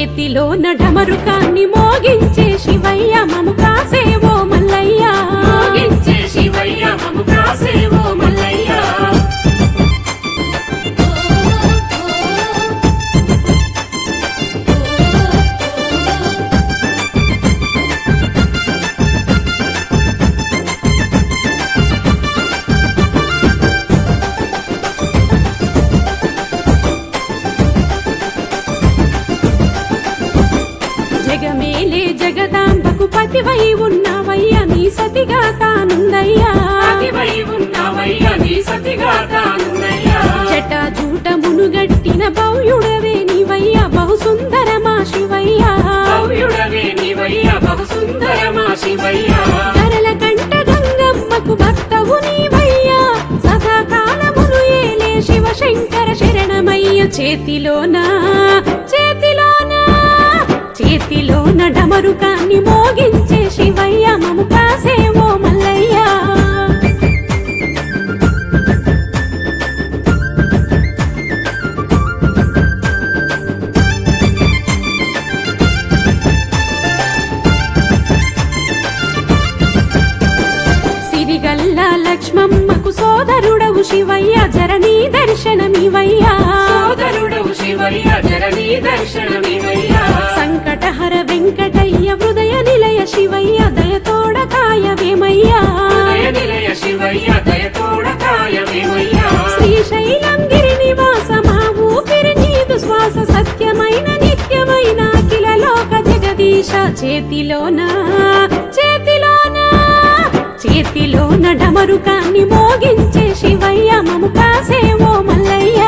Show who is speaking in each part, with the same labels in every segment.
Speaker 1: చేతిలోన ఢమరుకాన్ని మోగించే శివయ్య మము కాసేవో మల్లయ్య
Speaker 2: మోగించే శివయ్య మము కాసేవో మల్లయ్య
Speaker 1: జగమేలే జగదాంబకు పతివై ఉన్నవయ్య నీ సతిగా తానుందయ్యా
Speaker 2: పతివై ఉన్నవయ్య నీ సతిగా తానుందయ్యా
Speaker 1: జటా జూట మునుగట్టిన భవ్యుడవే నీవయ్య బహు సుందరమా శివయ్య
Speaker 2: భవ్యుడవే నీవయ్య బహు సుందరమా శివయ్య
Speaker 1: కరల కంట గంగమ్మకు భక్తవు నీవయ్య సదాకాలమును ఏలే శివశంకర శరణమయ్య చేతిలోన ఢమరుకాన్ని మోగించే శివయ్య మము కాసేవో మల్లయ్య సిరిగల్ల లక్ష్మమ్మకు సోదరుడవు శివయ్య జరణీ దర్శనమివయ్యా
Speaker 2: సోదరుడవు శివయ్య జరణీ దర్శనమివయ్య
Speaker 1: సంకటహర వెంకటయ్య హృదయ నిలయ శివయ్య దయతోడ కాయవేమయ్యా
Speaker 2: హృదయ నిలయ శివయ్య దయతోడ కాయవేమయ్య
Speaker 1: శ్రీశైలం గిరి నివాస మా ఊపిరి నీదు శ్వాస సత్యమైన నిత్యమైన అఖిల లోక జగదీశ చేతిలోన ఢమరుకాన్ని మోగించే శివయ్య మము కాసేవో మల్లయ్య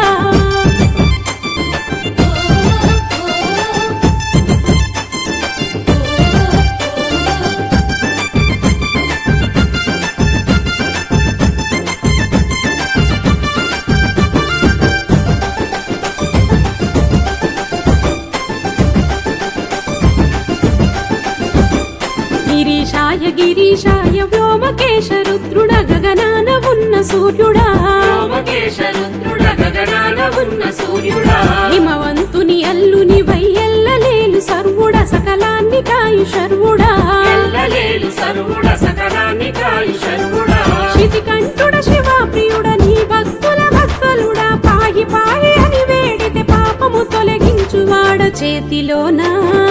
Speaker 1: గిరీశాయ వ్యోమకేశ రుద్రుడ గగనాన ఉన్న సూర్యుడా
Speaker 2: వ్యోమకేశరుద్రుడ గగనాన ఉన్న సూర్యుడా
Speaker 1: హిమవంతుని అల్లుని వయ్యెల్లలేలు సర్వుడ సకలాన్ని కాయు శర్వుడా
Speaker 2: ఎల్లలేలు సర్వుడ సకలాన్ని కాయు శర్వుడా
Speaker 1: శితికంఠుడ శివ ప్రియుడ నీ భక్తుల వత్సలుడా పాహి పాహి అని వేడితే పాపము తొలగించువాడ చేతిలోన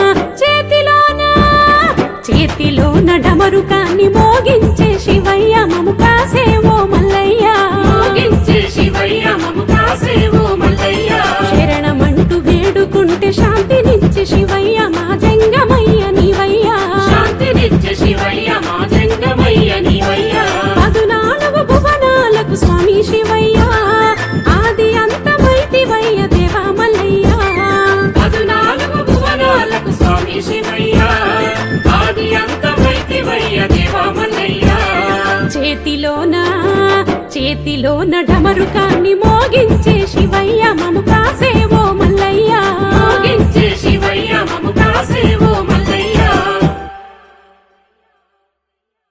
Speaker 1: ఢమరుకాన్ని మోగించే శివయ్య మము కాసేవో మల్లయ్య
Speaker 2: మోగించే శివయ్య మము కాసేవో మల్లయ్య
Speaker 1: శరణమంటూ వేడుకుంటే శాంతినిచ్చే శివయ్య మా జంగమయ్య నీవయ్యా
Speaker 2: శాంతినిచ్చే శివయ్య మా జంగమయ్య నీవయ్య
Speaker 1: 14 భువనాలకు స్వామి శివయ్య ఆది అంతమైతివయ్య దేవా మల్లయ్య
Speaker 2: 14 భువనాలకు స్వామి శివయ్య ఆది అంతమైతివయ్య దేవా మల్లయ్య
Speaker 1: చేతిలోన ఢమరుకాన్ని మోగించే శివయ్య మము